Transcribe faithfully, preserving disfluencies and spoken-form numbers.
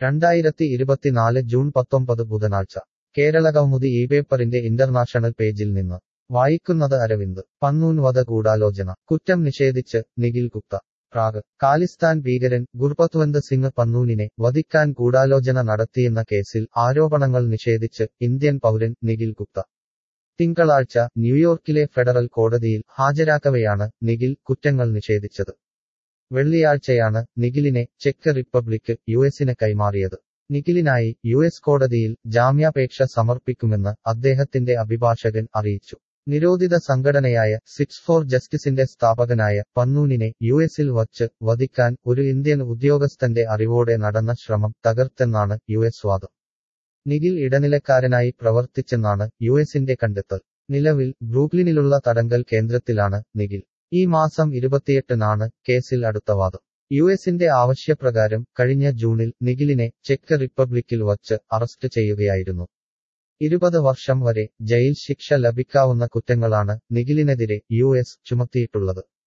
രണ്ടായിരത്തി ഇരുപത്തിനാല് ജൂൺ പത്തൊമ്പത് ബുധനാഴ്ച കേരളകൗമുദി ഈ പേപ്പറിന്റെ ഇന്റർനാഷണൽ പേജിൽ നിന്ന് വായിക്കുന്നത് അരവിന്ദ്. പന്നൂൻ വധ ഗൂഢാലോചന കുറ്റം നിഷേധിച്ച് നിഖിൽ ഗുപ്ത. പ്രാഗ്. ഖാലിസ്ഥാൻ ഭീകരൻ ഗുർപത്വന്ത് സിംഗ് പന്നൂനിനെ വധിക്കാൻ ഗൂഢാലോചന നടത്തിയെന്ന കേസിൽ ആരോപണങ്ങൾ നിഷേധിച്ച് ഇന്ത്യൻ പൗരൻ നിഖിൽ ഗുപ്ത. തിങ്കളാഴ്ച ന്യൂയോർക്കിലെ ഫെഡറൽ കോടതിയിൽ ഹാജരാക്കവെയാണ് നിഖിൽ കുറ്റങ്ങൾ നിഷേധിച്ചത്. വെള്ളിയാഴ്ചയാണ് നിഖിലിനെ ചെക്ക് റിപ്പബ്ലിക് യുഎസിന് കൈമാറിയത്. നിഖിലിനായി യുഎസ് കോടതിയിൽ ജാമ്യാപേക്ഷ സമർപ്പിക്കുമെന്ന് അദ്ദേഹത്തിന്റെ അഭിഭാഷകൻ അറിയിച്ചു. നിരോധിത സംഘടനയായ സിക്സ് ഫോർ ജസ്റ്റിസിന്റെ സ്ഥാപകനായ പന്നൂനിനെ യുഎസിൽ വച്ച് വധിക്കാൻ ഒരു ഇന്ത്യൻ ഉദ്യോഗസ്ഥന്റെ അറിവോടെ നടന്ന ശ്രമം തകർത്തെന്നാണ് യുഎസ് വാദം. നിഖിൽ ഇടനിലക്കാരനായി പ്രവർത്തിച്ചെന്നാണ് യുഎസിന്റെ കണ്ടെത്തൽ. നിലവിൽ ബ്രൂക്ലിനിലുള്ള തടങ്കൽ കേന്ദ്രത്തിലാണ് നിഖിൽ. ഈ മാസം ഇരുപത്തിയെട്ടിനാണ് കേസിൽ അടുത്ത വാദം. യുഎസിന്റെ ആവശ്യപ്രകാരം കഴിഞ്ഞ ജൂണിൽ നിഖിലിനെ ചെക്ക് റിപ്പബ്ലിക്കിൽ വച്ച് അറസ്റ്റ് ചെയ്യുകയായിരുന്നു. ഇരുപത് വർഷം വരെ ജയിൽ ശിക്ഷ ലഭിക്കാവുന്ന കുറ്റങ്ങളാണ് നിഖിലിനെതിരെ യുഎസ് ചുമത്തിയിട്ടുള്ളത്.